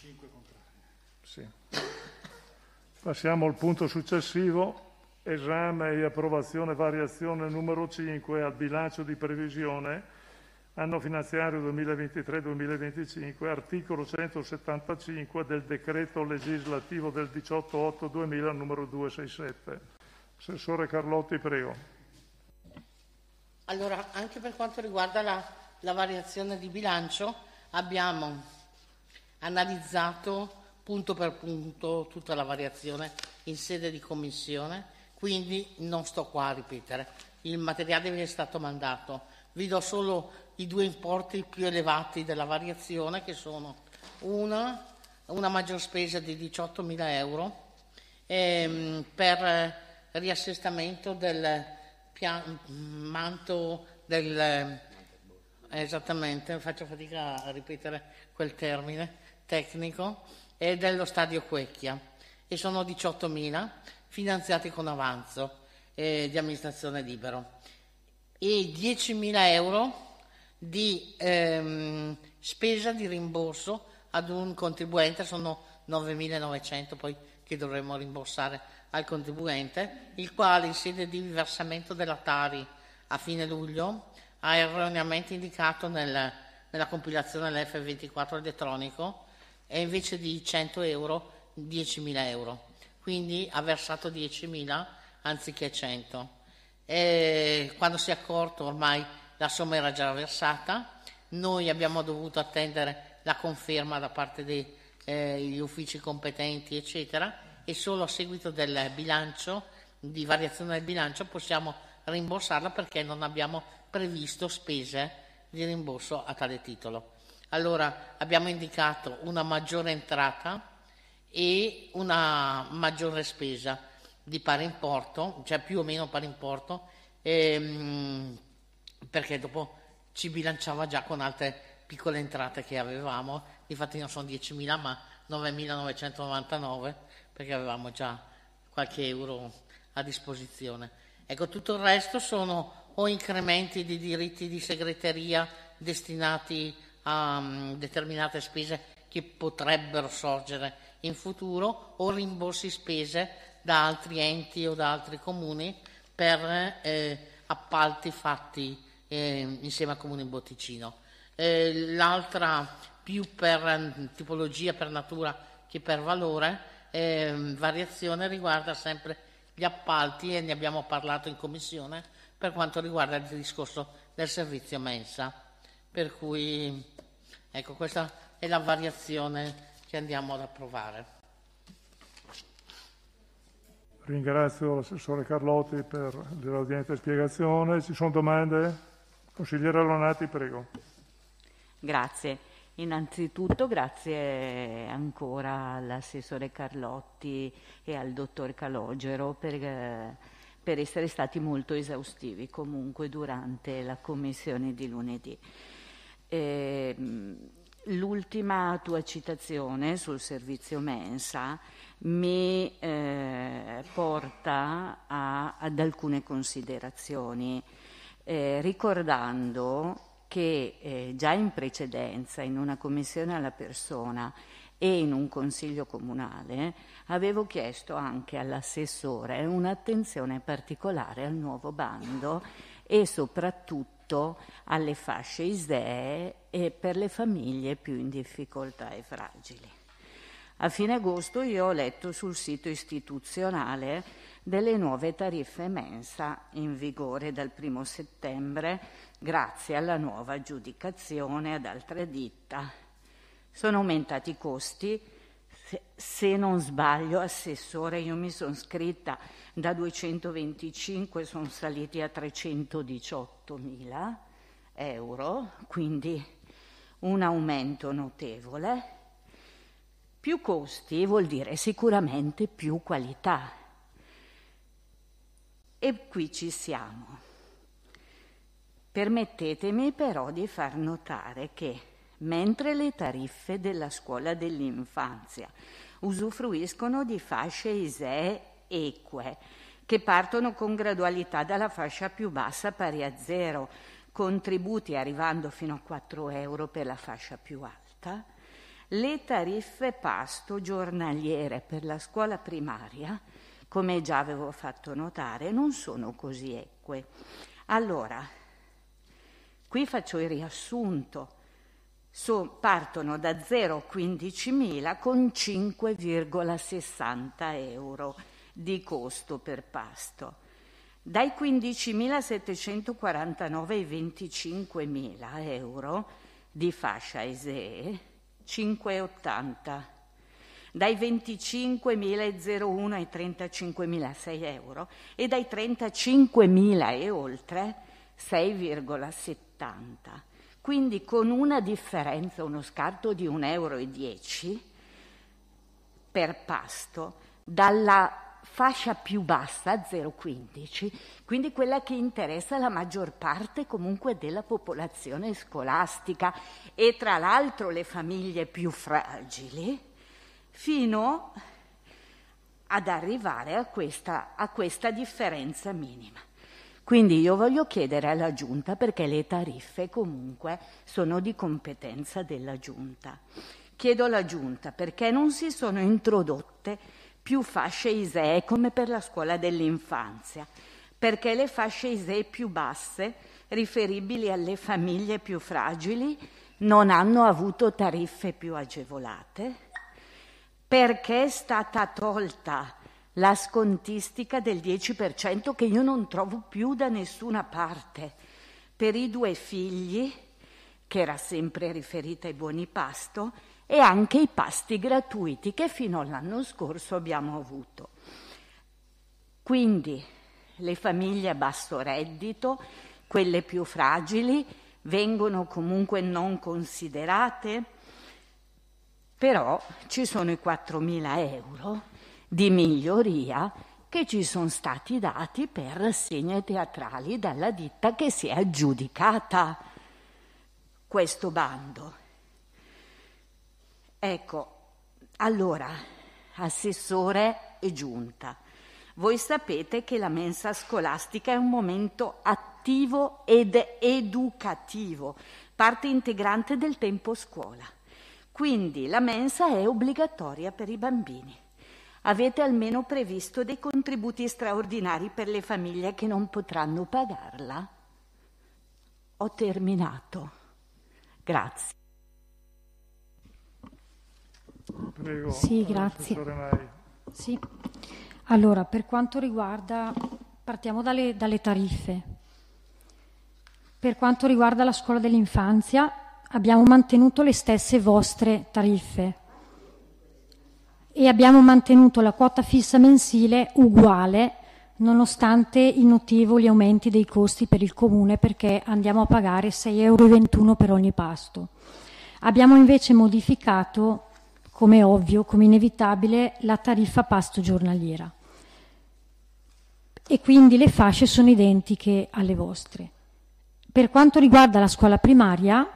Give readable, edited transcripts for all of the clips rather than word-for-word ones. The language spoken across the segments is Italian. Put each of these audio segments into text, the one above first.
Sì. Passiamo al punto successivo, esame e approvazione variazione numero 5 al bilancio di previsione anno finanziario 2023-2025, articolo 175 del decreto legislativo del 18/8/2000 numero 267. Assessore Carlotti, prego. Allora, anche per quanto riguarda la variazione di bilancio, abbiamo analizzato punto per punto tutta la variazione in sede di commissione, quindi non sto qua a ripetere. Il materiale vi è stato mandato. Vi do solo i due importi più elevati della variazione, che sono una maggior spesa di 18.000 euro per riassestamento del manto del... esattamente, faccio fatica a ripetere quel termine tecnico, e dello stadio Quecchia, e sono 18.000 finanziati con avanzo di amministrazione libero, e 10.000 euro di spesa di rimborso ad un contribuente, sono 9.900 poi che dovremmo rimborsare al contribuente, il quale in sede di versamento della Tari a fine luglio ha erroneamente indicato nella compilazione dell'F24 elettronico, e invece di 100 euro 10.000 euro, quindi ha versato 10.000 anziché 100. Quando si è accorto ormai la somma era già versata, noi abbiamo dovuto attendere la conferma da parte degli uffici competenti eccetera, e solo a seguito del bilancio, di variazione del bilancio, possiamo rimborsarla, perché non abbiamo previsto spese di rimborso a tale titolo. Allora abbiamo indicato una maggiore entrata e una maggiore spesa di pari importo, cioè più o meno pari importo, perché dopo ci bilanciava già con altre piccole entrate che avevamo. Infatti non sono 10.000 ma 9.999, perché avevamo già qualche euro a disposizione. Ecco, tutto il resto sono o incrementi di diritti di segreteria destinati a determinate spese che potrebbero sorgere in futuro, o rimborsi spese da altri enti o da altri comuni per appalti fatti insieme al Comune in Botticino. L'altra, più per tipologia, per natura che per valore, variazione riguarda sempre gli appalti, e ne abbiamo parlato in commissione per quanto riguarda il discorso del servizio mensa. Per cui, ecco, questa è la variazione che andiamo ad approvare. Ringrazio l'assessore Carlotti per l'audiente spiegazione. Ci sono domande? Consigliere Lonati, prego. Grazie. Innanzitutto grazie ancora all'assessore Carlotti e al dottor Calogero per essere stati molto esaustivi comunque durante la commissione di lunedì. L'ultima tua citazione sul servizio mensa mi porta ad alcune considerazioni, ricordando che già in precedenza, in una commissione alla persona e in un consiglio comunale, avevo chiesto anche all'assessore un'attenzione particolare al nuovo bando e soprattutto alle fasce ISEE e per le famiglie più in difficoltà e fragili. A fine agosto io ho letto sul sito istituzionale delle nuove tariffe mensa in vigore dal 1° settembre grazie alla nuova aggiudicazione ad altre ditta. Sono aumentati i costi, se non sbaglio, assessore, io mi sono iscritta da 225, sono saliti a 318.000 euro, quindi un aumento notevole. Più costi vuol dire sicuramente più qualità. E qui ci siamo. Permettetemi però di far notare che mentre le tariffe della scuola dell'infanzia usufruiscono di fasce ISEE eque, che partono con gradualità dalla fascia più bassa pari a 0, contributi arrivando fino a 4 euro per la fascia più alta, Le tariffe pasto giornaliere per la scuola primaria, come già avevo fatto notare, non sono così eque. Allora, qui faccio il riassunto. Partono da 0 a 15.000 con 5,60 euro di costo per pasto. Dai 15.749 ai 25.000 euro di fascia ISEE, 5,80. Dai 25.001 ai 35.006 euro e dai 35.000 e oltre 6,70. Quindi con una differenza, uno scarto di 1,10 euro per pasto, dalla fascia più bassa, 0,15, quindi quella che interessa la maggior parte comunque della popolazione scolastica e tra l'altro le famiglie più fragili, fino ad arrivare a questa differenza minima. Quindi io voglio chiedere alla Giunta, perché le tariffe comunque sono di competenza della Giunta, chiedo alla Giunta perché non si sono introdotte più fasce ISEE come per la scuola dell'infanzia, perché le fasce ISEE più basse, riferibili alle famiglie più fragili, non hanno avuto tariffe più agevolate, perché è stata tolta la scontistica del 10% che io non trovo più da nessuna parte per i 2 figli, che era sempre riferita ai buoni pasto, e anche i pasti gratuiti che fino all'anno scorso abbiamo avuto. Quindi le famiglie a basso reddito, quelle più fragili, vengono comunque non considerate, però ci sono i 4.000 euro di miglioria che ci sono stati dati per rassegne teatrali dalla ditta che si è aggiudicata questo bando. Ecco, allora, assessore e giunta, voi sapete che la mensa scolastica è un momento attivo ed educativo, parte integrante del tempo scuola. Quindi la mensa è obbligatoria per i bambini. Avete almeno previsto dei contributi straordinari per le famiglie che non potranno pagarla? Ho terminato. Grazie. Prego. Sì, grazie. Sì. Allora, per quanto riguarda, partiamo dalle tariffe. Per quanto riguarda la scuola dell'infanzia, abbiamo mantenuto le stesse vostre tariffe e abbiamo mantenuto la quota fissa mensile uguale, nonostante i notevoli aumenti dei costi per il comune, perché andiamo a pagare 6,21 euro per ogni pasto. Abbiamo invece modificato, come ovvio, come inevitabile, la tariffa pasto giornaliera e quindi le fasce sono identiche alle vostre. Per quanto riguarda la scuola primaria,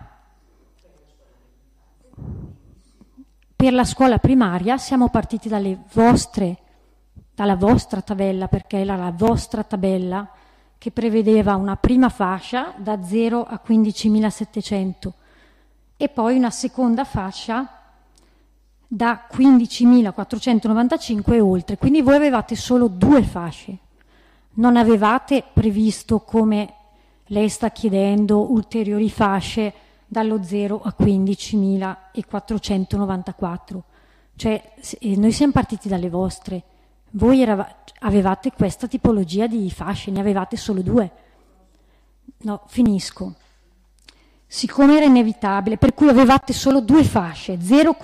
per la scuola primaria siamo partiti dalla vostra tabella, perché era la vostra tabella che prevedeva una prima fascia da 0 a 15.700 e poi una seconda fascia da 15.495 e oltre. Quindi voi avevate solo 2 fasce, non avevate previsto, come lei sta chiedendo, ulteriori fasce dallo 0 a 15.494. Cioè noi siamo partiti dalle vostre, voi avevate questa tipologia di fasce, ne avevate solo 2. No, finisco. Siccome era inevitabile, per cui avevate solo 2 fasce,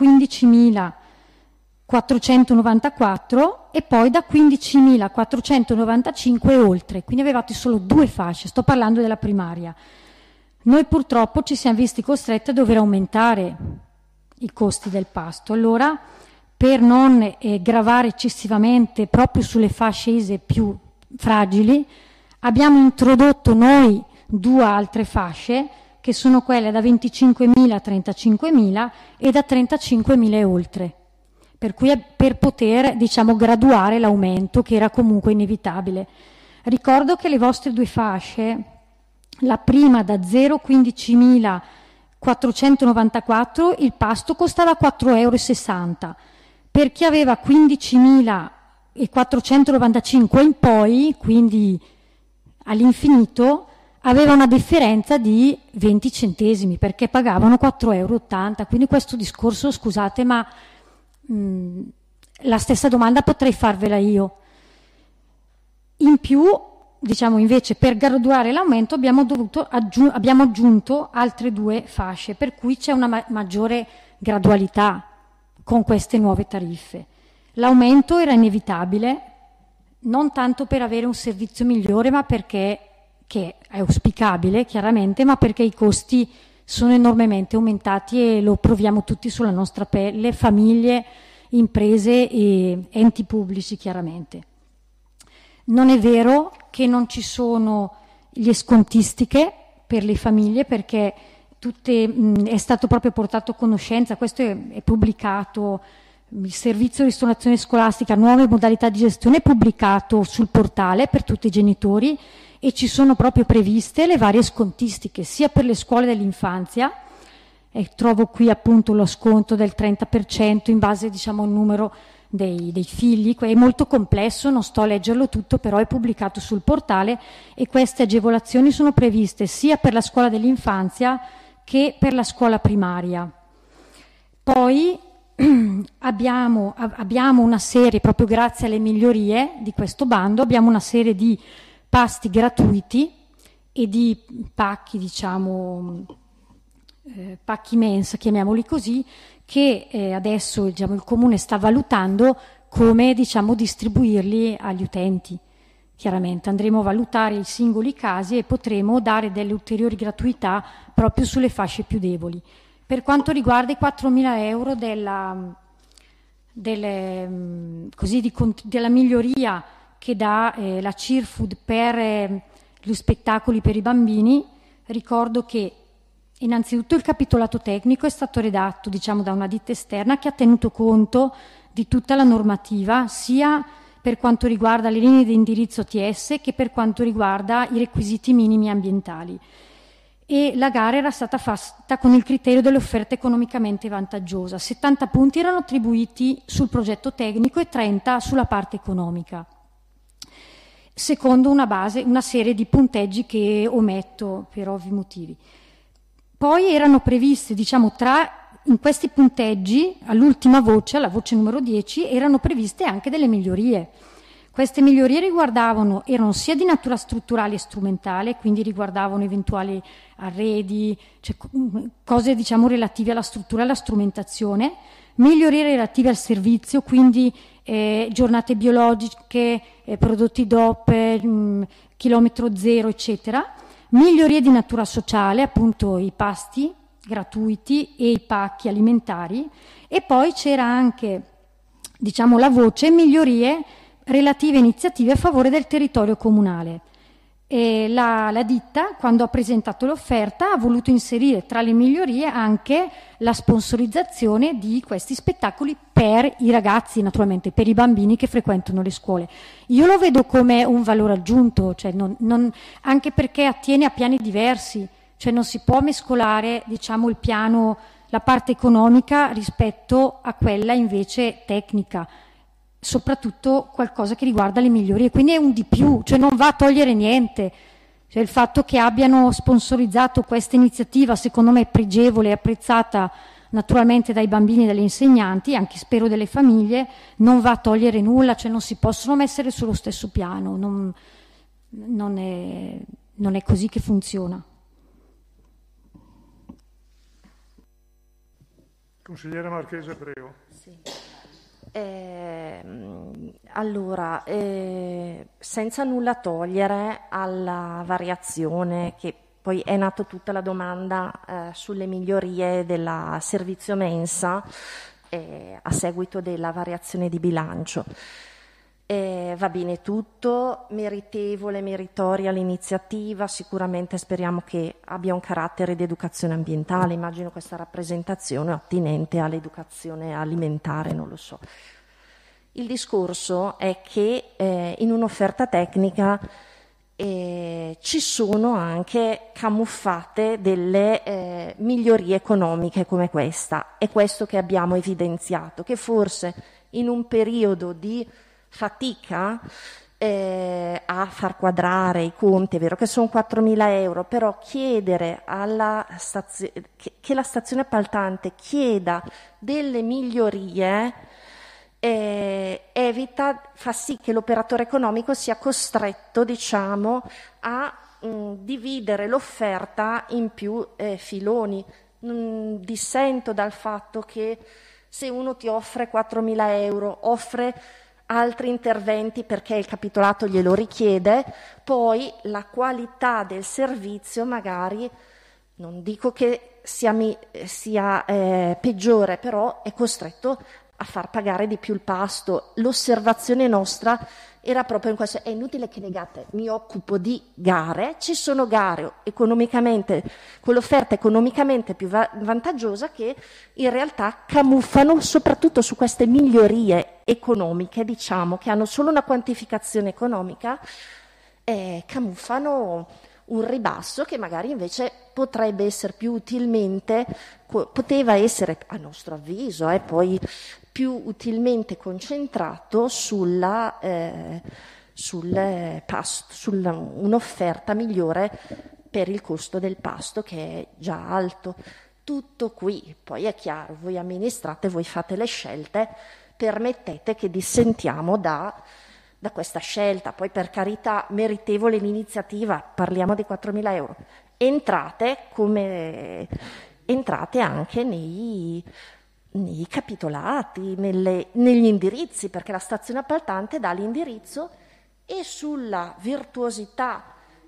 0,15.494 e poi da 15.495 e oltre, quindi avevate solo 2 fasce, sto parlando della primaria. Noi purtroppo ci siamo visti costretti a dover aumentare i costi del pasto, allora per non gravare eccessivamente proprio sulle fasce ISEE più fragili abbiamo introdotto noi 2 altre fasce che sono quelle da 25.000 a 35.000 e da 35.000 e oltre, per cui per poter, diciamo, graduare l'aumento che era comunque inevitabile. Ricordo che le vostre 2 fasce, la prima da 0,15.495 494 il pasto costava 4,60 €. Per chi aveva 15.495 in poi, quindi all'infinito, aveva una differenza di 20 centesimi perché pagavano 4,80 €. Quindi questo discorso, scusate, ma la stessa domanda potrei farvela io. In più, diciamo invece, per graduare l'aumento abbiamo aggiunto altre 2 fasce, per cui c'è una maggiore gradualità con queste nuove tariffe. L'aumento era inevitabile, non tanto per avere un servizio migliore, ma perché, che è auspicabile chiaramente, ma perché i costi sono enormemente aumentati e lo proviamo tutti sulla nostra pelle, famiglie, imprese e enti pubblici chiaramente. Non è vero che non ci sono le scontistiche per le famiglie, perché è stato proprio portato a conoscenza, questo è pubblicato, il servizio di ristorazione scolastica, nuove modalità di gestione, è pubblicato sul portale per tutti i genitori e ci sono proprio previste le varie scontistiche, sia per le scuole dell'infanzia, e trovo qui appunto lo sconto del 30% in base, diciamo, al numero dei figli. È molto complesso, non sto a leggerlo tutto, però è pubblicato sul portale e queste agevolazioni sono previste sia per la scuola dell'infanzia che per la scuola primaria. Poi abbiamo una serie, proprio grazie alle migliorie di questo bando, abbiamo una serie di pasti gratuiti e di pacchi, diciamo, pacchi mensa, chiamiamoli così, che adesso, diciamo, il Comune sta valutando come, diciamo, distribuirli agli utenti. Chiaramente andremo a valutare i singoli casi e potremo dare delle ulteriori gratuità proprio sulle fasce più deboli. Per quanto riguarda i 4.000 euro della miglioria che dà la CIRFUD per gli spettacoli per i bambini, ricordo che innanzitutto il capitolato tecnico è stato redatto, diciamo, da una ditta esterna che ha tenuto conto di tutta la normativa, sia per quanto riguarda le linee di indirizzo ATS che per quanto riguarda i requisiti minimi ambientali. E la gara era stata fatta con il criterio dell'offerta economicamente vantaggiosa. 70 punti erano attribuiti sul progetto tecnico e 30 sulla parte economica, secondo una serie di punteggi che ometto per ovvi motivi. Poi erano previste, diciamo, in questi punteggi, all'ultima voce, alla voce numero 10, erano previste anche delle migliorie. Queste migliorie erano sia di natura strutturale e strumentale, quindi riguardavano eventuali arredi, cioè cose, diciamo, relative alla struttura e alla strumentazione, migliorie relative al servizio, quindi giornate biologiche, prodotti DOP, chilometro zero, eccetera. Migliorie di natura sociale, appunto i pasti gratuiti e i pacchi alimentari, e poi c'era anche, diciamo, la voce migliorie relative a iniziative a favore del territorio comunale. E la ditta, quando ha presentato l'offerta, ha voluto inserire tra le migliorie anche la sponsorizzazione di questi spettacoli per i ragazzi, naturalmente per i bambini che frequentano le scuole. Io lo vedo come un valore aggiunto, cioè anche perché attiene a piani diversi, cioè non si può mescolare, diciamo, il piano, la parte economica rispetto a quella invece tecnica, soprattutto qualcosa che riguarda le migliorie, quindi è un di più, cioè non va a togliere niente. Cioè il fatto che abbiano sponsorizzato questa iniziativa, secondo me pregevole e apprezzata naturalmente dai bambini e dagli insegnanti, anche spero delle famiglie, non va a togliere nulla, cioè non si possono mettere sullo stesso piano, non è così che funziona. Consigliere Marchese, prego. Sì. Allora, senza nulla togliere alla variazione, che poi è nata tutta la domanda sulle migliorie del servizio mensa a seguito della variazione di bilancio. Va bene tutto, meritevole, meritoria l'iniziativa, sicuramente speriamo che abbia un carattere di educazione ambientale, immagino questa rappresentazione attinente all'educazione alimentare, non lo so. Il discorso è che in un'offerta tecnica ci sono anche camuffate delle migliorie economiche come questa. È questo che abbiamo evidenziato, che forse in un periodo di fatica a far quadrare i conti, è vero che sono 4.000 euro, però chiedere che la stazione appaltante chieda delle migliorie fa sì che l'operatore economico sia costretto, diciamo, a dividere l'offerta in più filoni. Dissento dal fatto che se uno ti offre 4.000 euro, offre altri interventi perché il capitolato glielo richiede, poi la qualità del servizio magari, non dico che sia peggiore, però è costretto a far pagare di più il pasto. L'osservazione nostra era proprio in questo: è inutile che negate, mi occupo di gare, ci sono gare economicamente, con l'offerta economicamente più vantaggiosa, che in realtà camuffano, soprattutto su queste migliorie economiche, diciamo, che hanno solo una quantificazione economica, camuffano un ribasso che magari invece potrebbe essere più utilmente, poteva essere, a nostro avviso, poi più utilmente concentrato sul pasto, su un'offerta migliore per il costo del pasto, che è già alto. Tutto qui. Poi è chiaro, voi amministrate, voi fate le scelte, permettete che dissentiamo da questa scelta. Poi, per carità, meritevole l'iniziativa, parliamo di 4.000 euro. Entrate anche nei capitolati, negli indirizzi, perché la stazione appaltante dà l'indirizzo, e sulla virtuosità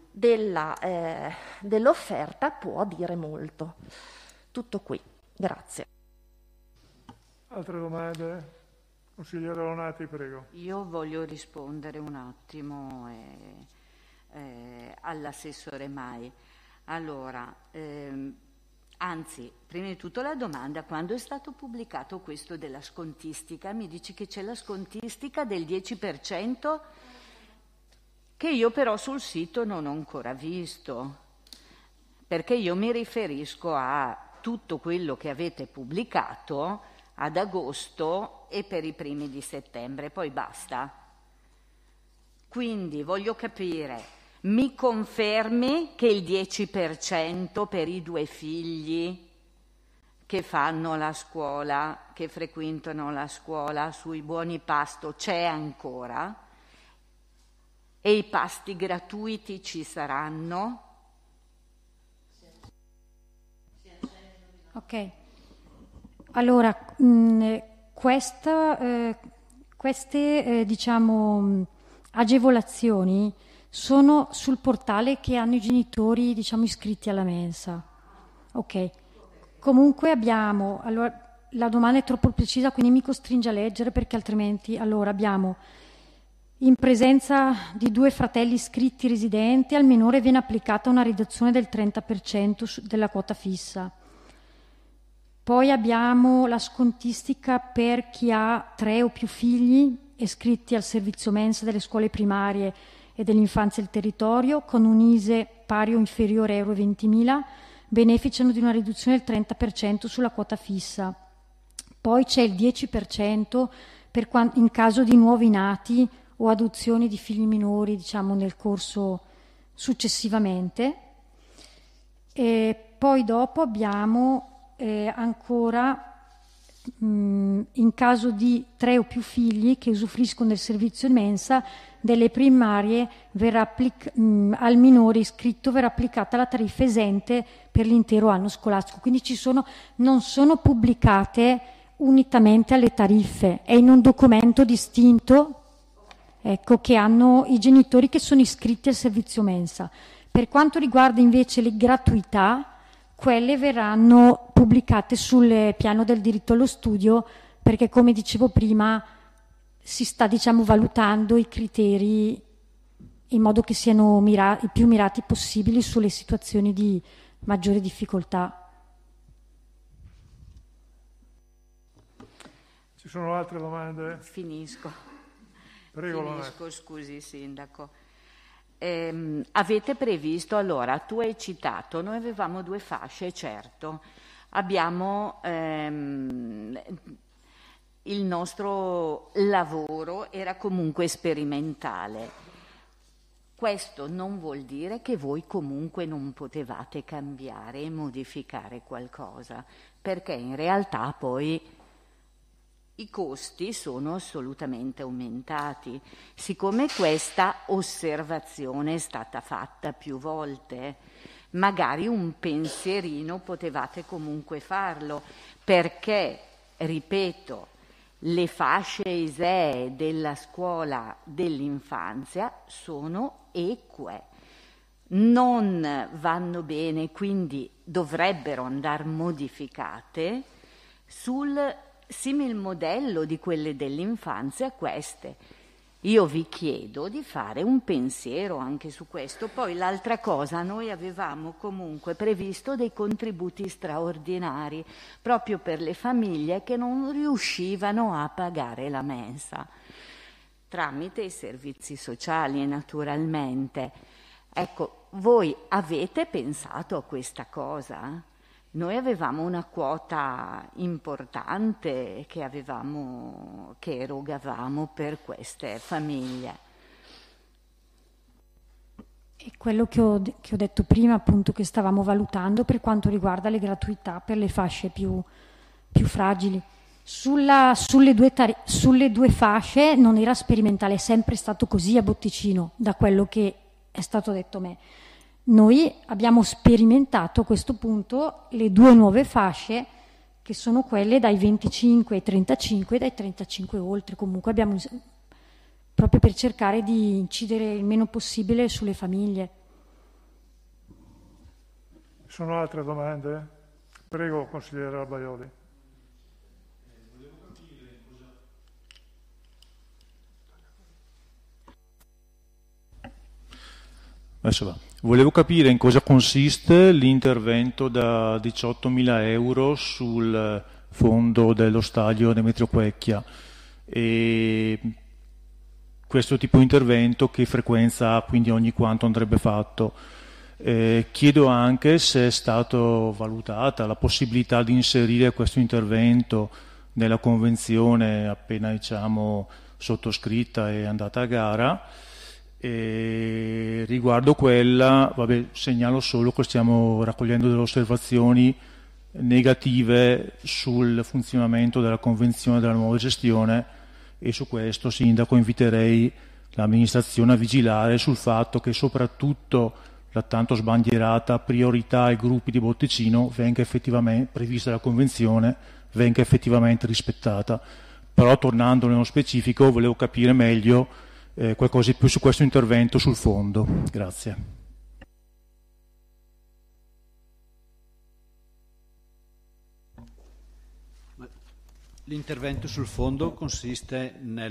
dell'offerta può dire molto. Tutto qui. Grazie. Altre domande? Consigliere Lonati, prego. Io voglio rispondere un attimo all'assessore Mai. Allora, anzi, prima di tutto la domanda: quando è stato pubblicato questo della scontistica? Mi dici che c'è la scontistica del 10%, che io però sul sito non ho ancora visto, perché io mi riferisco a tutto quello che avete pubblicato ad agosto e per i primi di settembre, poi basta. Quindi voglio capire, mi confermi che il 10% per i 2 figli che fanno la scuola, che frequentano la scuola, sui buoni pasto c'è ancora? E i pasti gratuiti ci saranno? Ok. Allora, queste diciamo, agevolazioni sono sul portale che hanno i genitori, diciamo, iscritti alla mensa. Ok. Comunque abbiamo, allora, la domanda è troppo precisa, quindi mi costringe a leggere, perché altrimenti, allora, abbiamo: in presenza di 2 fratelli iscritti residenti, al minore viene applicata una riduzione del 30% della quota fissa. Poi abbiamo la scontistica per chi ha 3 o più figli iscritti al servizio mensa delle scuole primarie e dell'infanzia del territorio, con un ISEE pari o inferiore a €20.000, beneficiano di una riduzione del 30% sulla quota fissa. Poi c'è il 10% in caso di nuovi nati o adozioni di figli minori, diciamo, nel corso successivamente. E poi dopo abbiamo ancora, in caso di 3 o più figli che usufruiscono del servizio mensa delle primarie, al minore iscritto verrà applicata la tariffa esente per l'intero anno scolastico. Quindi non sono pubblicate unitamente alle tariffe, è in un documento distinto, ecco, che hanno i genitori che sono iscritti al servizio mensa. Per quanto riguarda invece le gratuità, quelle verranno pubblicate sul piano del diritto allo studio, perché, come dicevo prima, si sta, diciamo, valutando i criteri in modo che siano i più mirati possibili sulle situazioni di maggiore difficoltà. Ci sono altre domande? Finisco. Prego, Scusi, Sindaco. avete previsto, allora tu hai citato, noi avevamo 2 fasce, certo, abbiamo il nostro lavoro era comunque sperimentale. Questo non vuol dire che voi comunque non potevate cambiare e modificare qualcosa, perché in realtà poi i costi sono assolutamente aumentati. Siccome questa osservazione è stata fatta più volte, magari un pensierino potevate comunque farlo, perché, ripeto, le fasce ISEE della scuola dell'infanzia sono eque, non vanno bene, quindi dovrebbero andare modificate sul simil modello di quelle dell'infanzia queste. Io vi chiedo di fare un pensiero anche su questo. Poi l'altra cosa, noi avevamo comunque previsto dei contributi straordinari proprio per le famiglie che non riuscivano a pagare la mensa, tramite i servizi sociali naturalmente. Ecco, voi avete pensato a questa cosa? Noi avevamo una quota importante che erogavamo per queste famiglie. E quello che ho detto prima, appunto, che stavamo valutando per quanto riguarda le gratuità per le fasce più fragili. Sulle 2 fasce non era sperimentale, è sempre stato così a Botticino, da quello che è stato detto a me. Noi abbiamo sperimentato a questo punto le 2 nuove fasce, che sono quelle dai 25 ai 35 e dai 35 oltre. Comunque abbiamo, proprio per cercare di incidere il meno possibile sulle famiglie. Ci sono altre domande? Prego, consigliere Albaioli. Volevo capire in cosa consiste l'intervento da 18.000 euro sul fondo dello stadio Demetrio Quecchia e questo tipo di intervento che frequenza ha, quindi ogni quanto andrebbe fatto. Chiedo anche se è stata valutata la possibilità di inserire questo intervento nella convenzione appena sottoscritta e andata a gara. E riguardo quella, segnalo solo che stiamo raccogliendo delle osservazioni negative sul funzionamento della convenzione della nuova gestione e su questo, Sindaco, inviterei l'amministrazione a vigilare sul fatto che soprattutto la tanto sbandierata priorità ai gruppi di Botticino venga effettivamente prevista dalla convenzione, venga effettivamente rispettata. Però tornando nello specifico volevo capire meglio qualcosa di più su questo intervento sul fondo. Grazie. L'intervento sul fondo consiste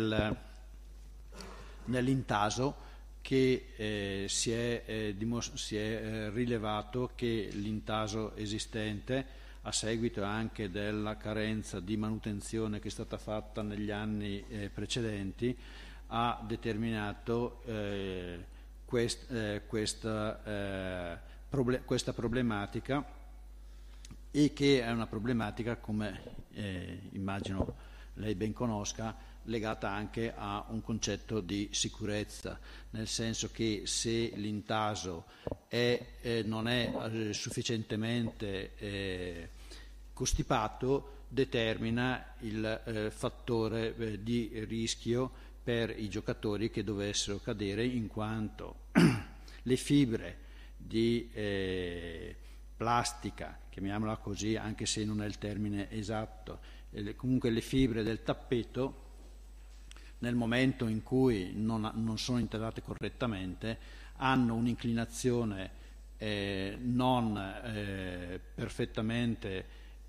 nell'intaso che si è rilevato che l'intaso esistente, a seguito anche della carenza di manutenzione che è stata fatta negli anni precedenti, ha determinato questa problematica, e che è una problematica, come immagino lei ben conosca, legata anche a un concetto di sicurezza, nel senso che se l'intaso non è sufficientemente costipato, determina il fattore di rischio per i giocatori che dovessero cadere, in quanto le fibre di plastica, chiamiamola così anche se non è il termine esatto, comunque le fibre del tappeto, nel momento in cui non sono intasate correttamente, hanno un'inclinazione non perfettamente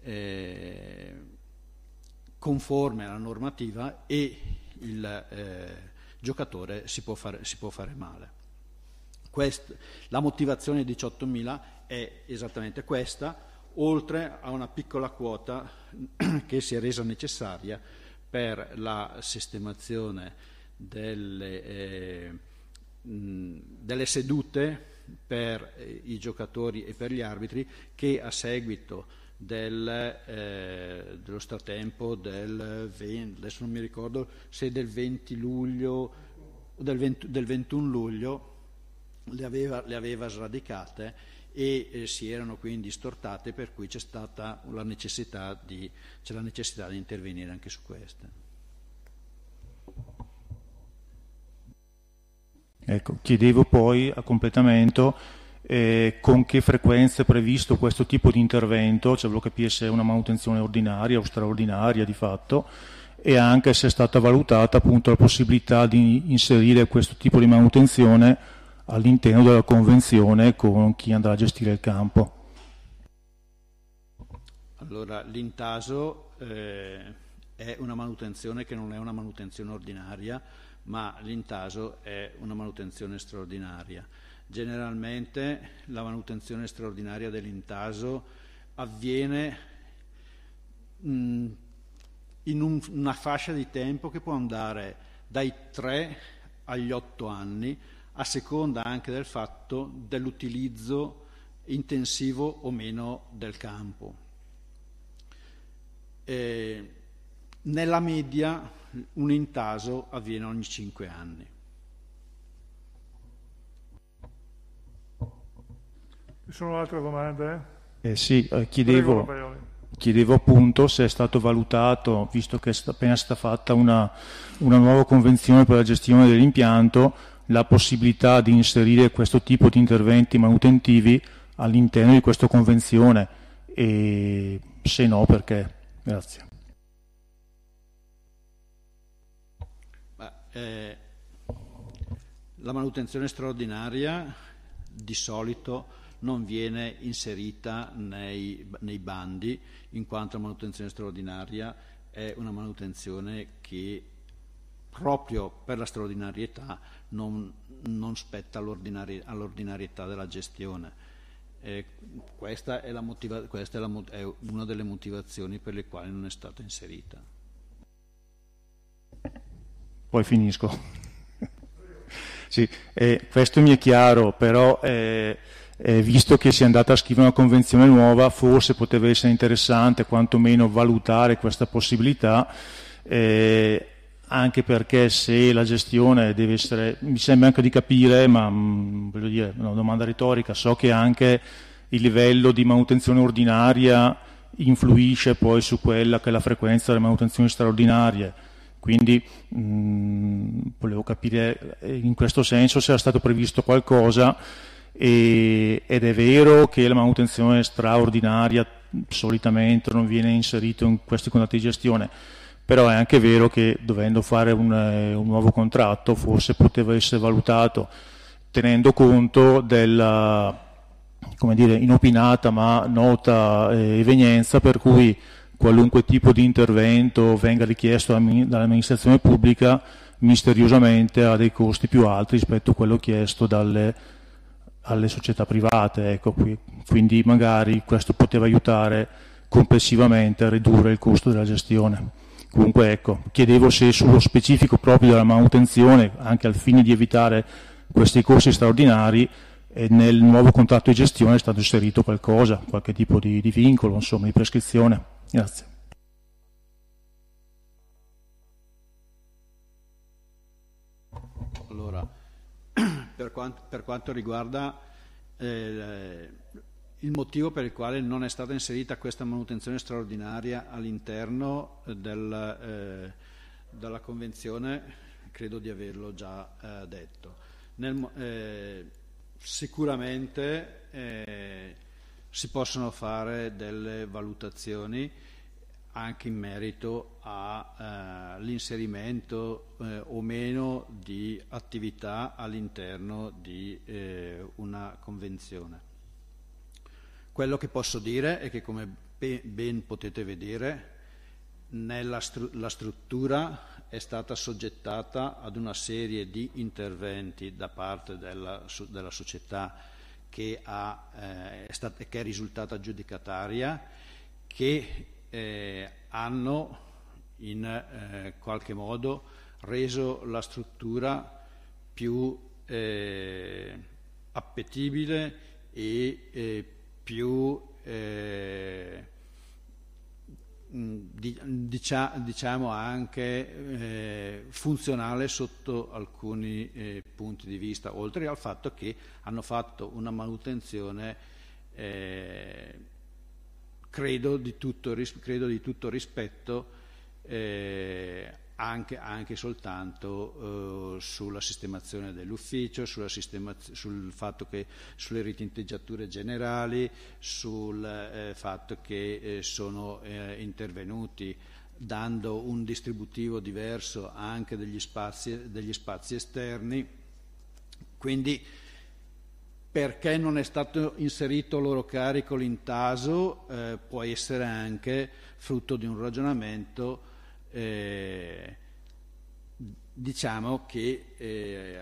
conforme alla normativa e il giocatore si può fare male. La motivazione di 18.000 è esattamente questa, oltre a una piccola quota che si è resa necessaria per la sistemazione delle delle sedute per i giocatori e per gli arbitri che a seguito dello stratempo del 20, adesso non mi ricordo se del 20 luglio o del 21 luglio le aveva sradicate e si erano quindi stortate, per cui c'è la necessità di intervenire anche su queste. Ecco, chiedevo poi a completamento con che frequenza è previsto questo tipo di intervento, cioè volevo capire se è una manutenzione ordinaria o straordinaria di fatto, e anche se è stata valutata appunto la possibilità di inserire questo tipo di manutenzione all'interno della convenzione con chi andrà a gestire il campo. Allora, l'Intaso è una manutenzione che non è una manutenzione ordinaria, ma l'Intaso è una manutenzione straordinaria. Generalmente la manutenzione straordinaria dell'Intaso avviene in una fascia di tempo che può andare dai 3 agli 8 anni, a seconda anche del fatto dell'utilizzo intensivo o meno del campo. Nella media un intaso avviene ogni 5 anni. Ci sono altre domande? Sì, chiedevo appunto se è stato valutato, visto che è appena stata fatta una nuova convenzione per la gestione dell'impianto, la possibilità di inserire questo tipo di interventi manutentivi all'interno di questa convenzione, e se no perché? Grazie. La manutenzione straordinaria di solito non viene inserita nei bandi, in quanto la manutenzione straordinaria è una manutenzione che proprio per la straordinarietà non spetta all'ordinarietà della gestione. Questa è una delle motivazioni per le quali non è stata inserita. Poi finisco. Sì, questo mi è chiaro, però visto che si è andata a scrivere una convenzione nuova, forse poteva essere interessante quantomeno valutare questa possibilità, anche perché se la gestione deve essere, mi sembra anche di capire, ma voglio dire, una domanda retorica, so che anche il livello di manutenzione ordinaria influisce poi su quella che è la frequenza delle manutenzioni straordinarie. Quindi volevo capire in questo senso se era stato previsto qualcosa, ed è vero che la manutenzione straordinaria solitamente non viene inserita in questi contratti di gestione, però è anche vero che dovendo fare un nuovo contratto forse poteva essere valutato, tenendo conto della, come dire, inopinata ma nota evenienza per cui qualunque tipo di intervento venga richiesto dall'amministrazione pubblica misteriosamente ha dei costi più alti rispetto a quello chiesto alle società private, ecco, quindi magari questo poteva aiutare complessivamente a ridurre il costo della gestione. Comunque ecco, chiedevo se sullo specifico proprio della manutenzione, anche al fine di evitare questi costi straordinari, nel nuovo contratto di gestione è stato inserito qualcosa, qualche tipo di vincolo, insomma, di prescrizione. Grazie. Allora, per quanto riguarda il motivo per il quale non è stata inserita questa manutenzione straordinaria all'interno della convenzione, credo di averlo già detto. Sicuramente si possono fare delle valutazioni anche in merito all'inserimento o meno di attività all'interno di una convenzione. Quello che posso dire è che, come ben potete vedere, la struttura è stata assoggettata ad una serie di interventi da parte della società che è risultata aggiudicataria, che hanno in qualche modo reso la struttura più appetibile e più diciamo anche funzionale sotto alcuni punti di vista, oltre al fatto che hanno fatto una manutenzione credo di tutto rispetto, anche soltanto sulla sistemazione dell'ufficio, sul fatto che sulle ritinteggiature generali, sul fatto che sono intervenuti dando un distributivo diverso anche degli spazi esterni. Quindi perché non è stato inserito loro carico l'intaso può essere anche frutto di un ragionamento diciamo che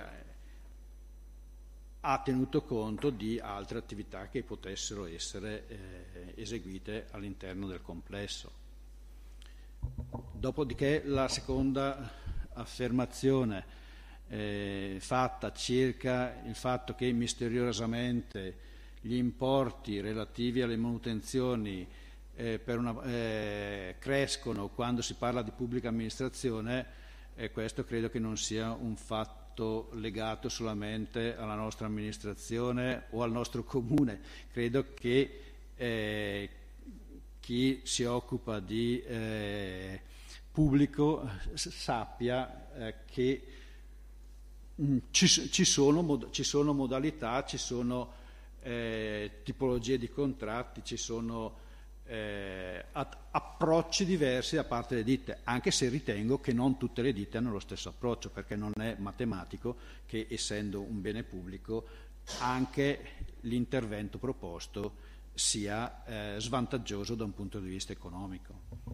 ha tenuto conto di altre attività che potessero essere eseguite all'interno del complesso. Dopodiché la seconda affermazione fatta circa il fatto che misteriosamente gli importi relativi alle manutenzioni crescono quando si parla di pubblica amministrazione, questo credo che non sia un fatto legato solamente alla nostra amministrazione o al nostro comune. Credo che chi si occupa di pubblico sappia che ci sono modalità, ci sono tipologie di contratti, ci sono approcci diversi da parte delle ditte, anche se ritengo che non tutte le ditte hanno lo stesso approccio, perché non è matematico che, essendo un bene pubblico, anche l'intervento proposto sia svantaggioso da un punto di vista economico.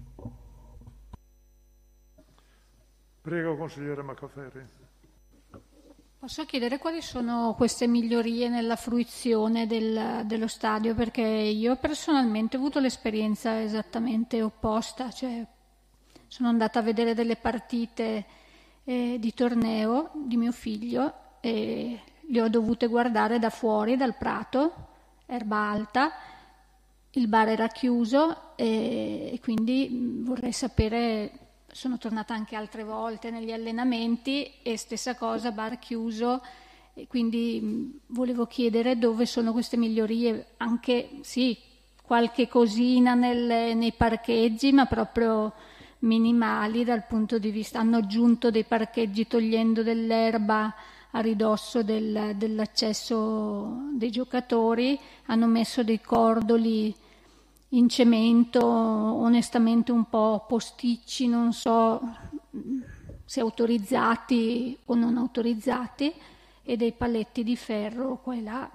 Prego, consigliere Maccaferri. Posso chiedere quali sono queste migliorie nella fruizione dello stadio? Perché io personalmente ho avuto l'esperienza esattamente opposta, cioè sono andata a vedere delle partite di torneo di mio figlio e le ho dovute guardare da fuori, dal prato, erba alta, il bar era chiuso e quindi vorrei sapere. Sono tornata anche altre volte negli allenamenti e stessa cosa, bar chiuso, e quindi volevo chiedere dove sono queste migliorie, anche sì, qualche cosina nei parcheggi, ma proprio minimali dal punto di vista. Hanno aggiunto dei parcheggi togliendo dell'erba a ridosso dell'accesso dei giocatori, hanno messo dei cordoli in cemento, onestamente un po' posticci, non so se autorizzati o non autorizzati, e dei paletti di ferro qua e là.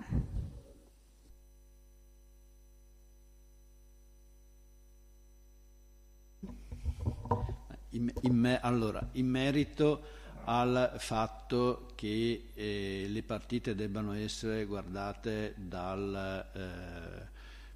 Allora, in merito al fatto che le partite debbano essere guardate dal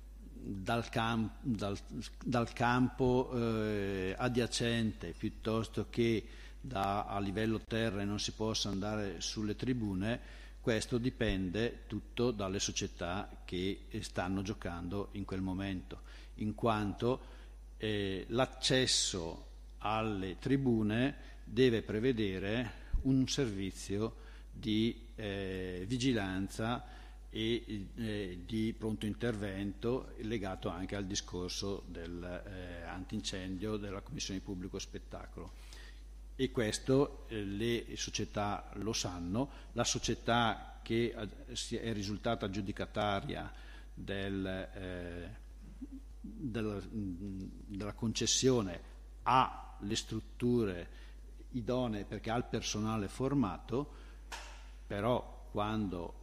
campo adiacente piuttosto che a livello terra e non si possa andare sulle tribune, questo dipende tutto dalle società che stanno giocando in quel momento, in quanto l'accesso alle tribune deve prevedere un servizio di vigilanza e di pronto intervento legato anche al discorso dell'antincendio della Commissione di Pubblico Spettacolo, e questo le società lo sanno. La società che è risultata aggiudicataria della concessione ha le strutture idonee perché ha il personale formato, però quando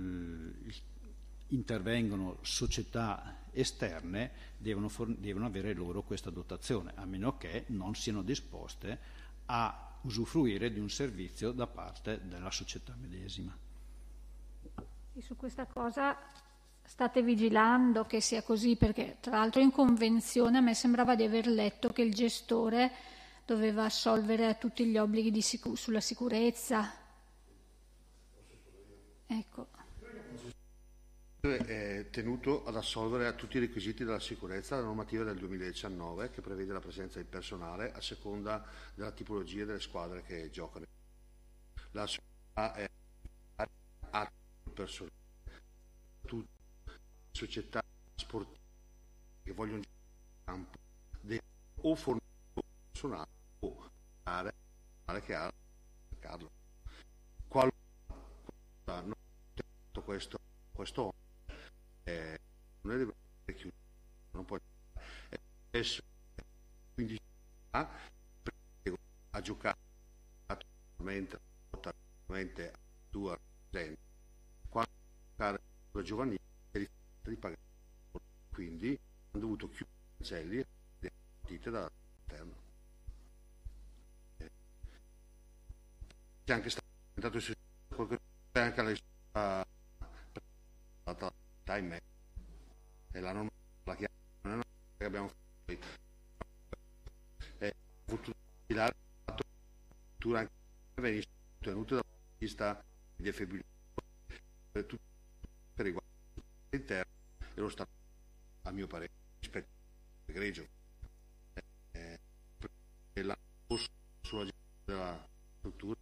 intervengono società esterne devono avere loro questa dotazione, a meno che non siano disposte a usufruire di un servizio da parte della società medesima. E su questa cosa state vigilando che sia così, perché tra l'altro in convenzione a me sembrava di aver letto che il gestore doveva assolvere a tutti gli obblighi sulla sicurezza. Ecco. È tenuto ad assolvere a tutti i requisiti della sicurezza della normativa del 2019 che prevede la presenza di personale a seconda della tipologia delle squadre che giocano. La società è a personale, tutte le società sportive che vogliono giocare in campo devono o fornire personale o dare che ha Carlo. Qualora non ha questo non deve essere chiuso, non può adesso 15 anni a giocare naturalmente a due quando giocare la giovanile di pagare, quindi hanno dovuto chiudere i cancelli e le partite dall'interno. C'è anche stato anche la time è la norma che abbiamo fatto è avuto la cultura anche venisse tenuta dal punto di vista di effettività per riguardo l'interno e lo Stato a mio parere rispetto all'egregio l'anno scorso sulla gestione della struttura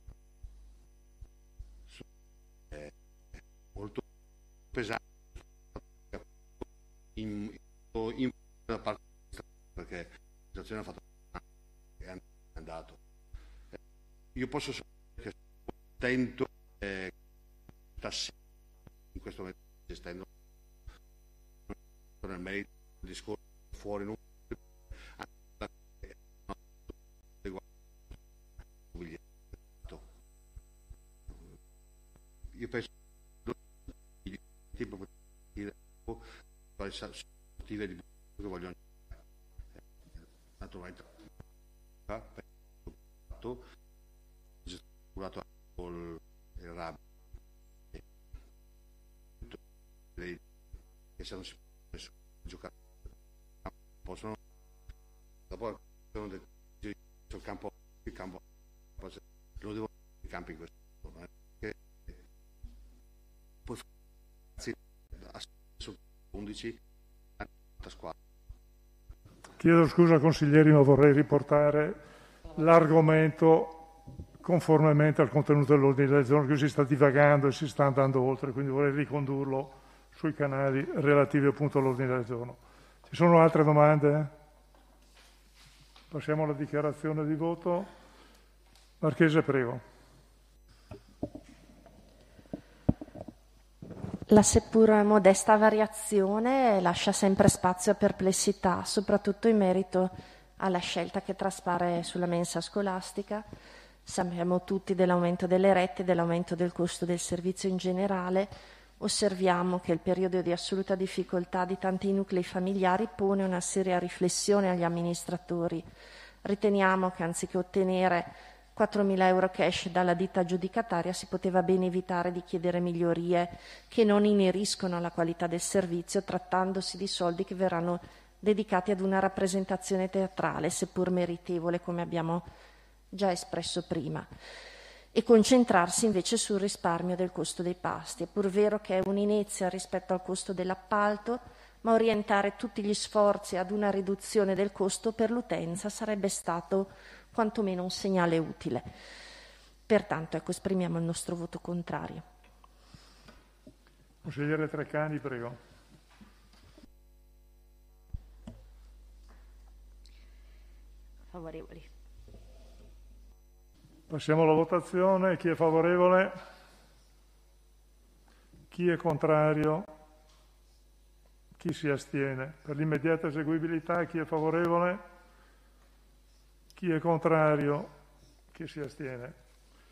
è molto pesante in da parte perché la situazione ha fatto è andato. Io posso sapere che sono contento in questo momento gestendo nel merito del discorso fuori non io penso sportive di che vogliono naturalmente curato col il RAB che se non si può giocare possono dopo sono sul campo il campo lo devo i campi in questo che poi su 11 squadre. Chiedo scusa consiglieri, ma vorrei riportare l'argomento conformemente al contenuto dell'ordine del giorno, che si sta divagando e si sta andando oltre, quindi vorrei ricondurlo sui canali relativi appunto all'ordine del giorno. Ci sono altre domande? Passiamo alla dichiarazione di voto. Marchese, prego. La seppur modesta variazione lascia sempre spazio a perplessità, soprattutto in merito alla scelta che traspare sulla mensa scolastica. Sappiamo tutti dell'aumento delle rette, dell'aumento del costo del servizio in generale. Osserviamo che il periodo di assoluta difficoltà di tanti nuclei familiari pone una seria riflessione agli amministratori. Riteniamo che anziché ottenere 4.000 euro cash dalla ditta aggiudicataria si poteva ben evitare di chiedere migliorie che non ineriscono alla qualità del servizio, trattandosi di soldi che verranno dedicati ad una rappresentazione teatrale, seppur meritevole, come abbiamo già espresso prima, e concentrarsi invece sul risparmio del costo dei pasti. È pur vero che è un'inezia rispetto al costo dell'appalto, ma orientare tutti gli sforzi ad una riduzione del costo per l'utenza sarebbe stato quantomeno un segnale utile. Pertanto, esprimiamo il nostro voto contrario. Consigliere Treccani, prego. Favorevoli. Passiamo alla votazione. Chi è favorevole? Chi è contrario? Chi si astiene? Per l'immediata eseguibilità, chi è favorevole? Chi è contrario? Chi si astiene?